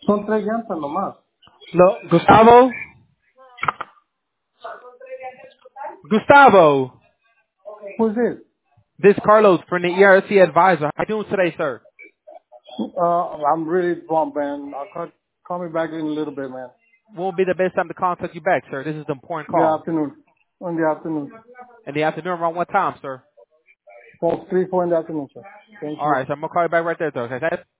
Son 3 llantas nomás. No, Gustavo? Gustavo, Who's this? this is Carlos from the ERC Advisor. How you doing today, sir? I'm really bummed, man. Call me back in a little bit, man. Won't be the best time to contact you back, sir. This is an important The call. afternoon. On the afternoon. In the afternoon, around what time, sir? 3, 4 in the afternoon, sir. Thank All you. right, so I'm going to call you back right there, sir. Okay?